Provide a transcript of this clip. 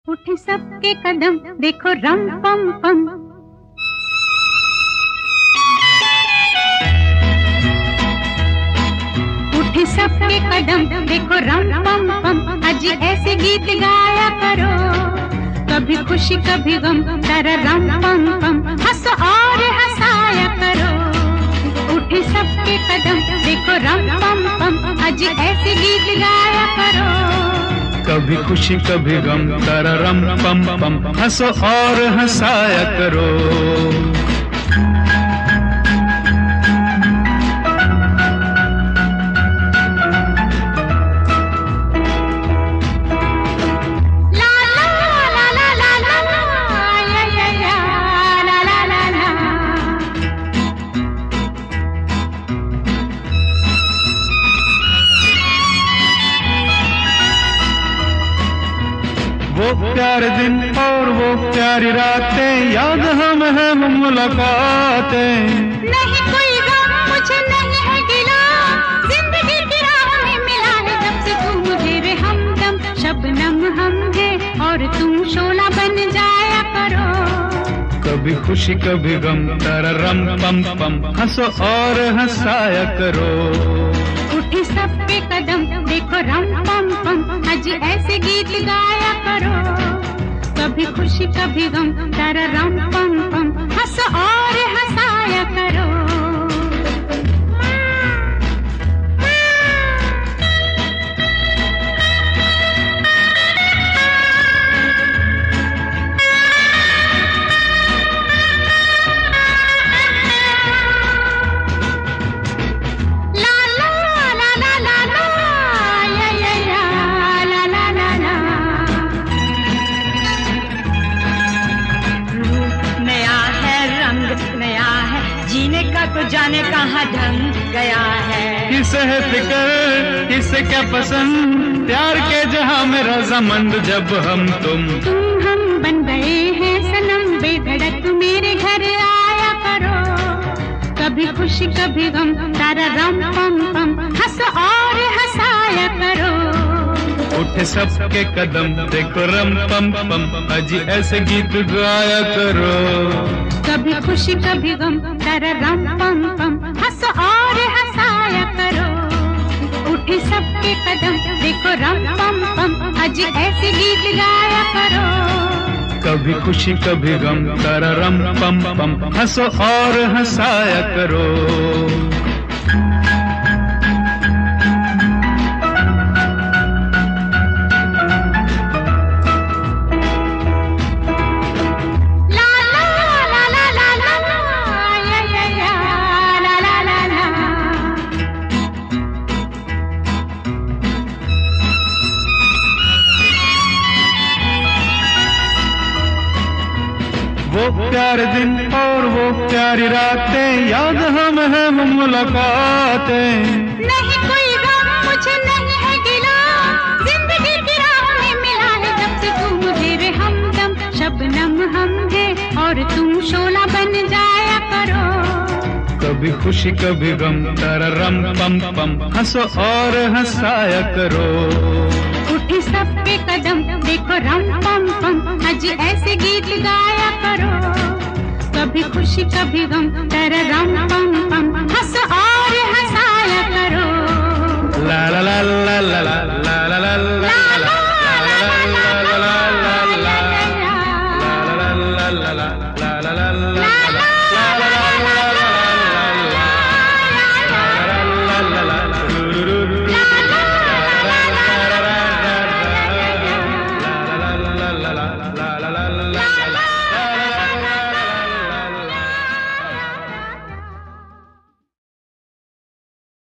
उठे सबके कदम देखो रम पम पम। उठे सबके कदम देखो रम पम पम। आज ऐसे गीत गाया करो, कभी खुशी कभी गम तारा रम पम पम। हंसो और हंसाया करो। उठे सबके कदम देखो रम पम पम। आज ऐसे गीत गाया करो, कभी खुशी कभी गम तारा रम पम पम। हंसो और हंसाया करो। वो प्यारे दिन और वो प्यारी रातें याद हम है मुलाकातें। नहीं कोई गम मुझे नहीं है गिला, जिंदगी की राह में मिला है जब से तू मुझे रे हमदम। शबनम हम है और तुम शोला बन जाया करो, कभी खुशी कभी गम तारा रम पम पम। हंसो और हंसाया करो। उठे सबके कदम देखो रम पम पम। आज ऐसे गीत गाया करो, कभी खुशी कभी गम तारा रम पम पम। हंसो और हंसाया करो। जीने का तो जाने कहाँ ढंग गया है। किसे है फिक्र किसे क्या पसंद, प्यार के जहां में रजामंद जब हम तुम हम बन गए हैं सनम। बेधड़क मेरे घर आया करो, कभी खुशी कभी गम तारा रम पम पम। हंसो और हंसाया करो। उठे सबके कदम देखो रम पम पम। आज ऐसे गीत गाया करो, कभी खुशी कभी गम तारा रम पम पम। हंसो और हंसाया करो। उठे सबके कदम देखो रम पम पम। आज ऐसे गीत गाया करो, कभी खुशी कभी गम तारा रम पम पम। हंसो और हंसाया करो। वो प्यारे दिन और वो प्यारी रातें याद हम है मुलाकातें। नहीं कोई गम मुझे नहीं है गिला, जिंदगी की राह में मिला है जब से तू मुझे रे हमदम। शबनम हम है और तुम शोला बन जाया करो, कभी खुशी कभी गम तारा रम पम पम। हंसो और हंसाया करो। उठे सबके कदम देखो रम पम पम। आज ऐसे गीत गाया करो, कभी खुशी कभी गम तारा रम पम पम। हंसो और हंसाया करो। ला ला ला ला ला ला ला ला ला।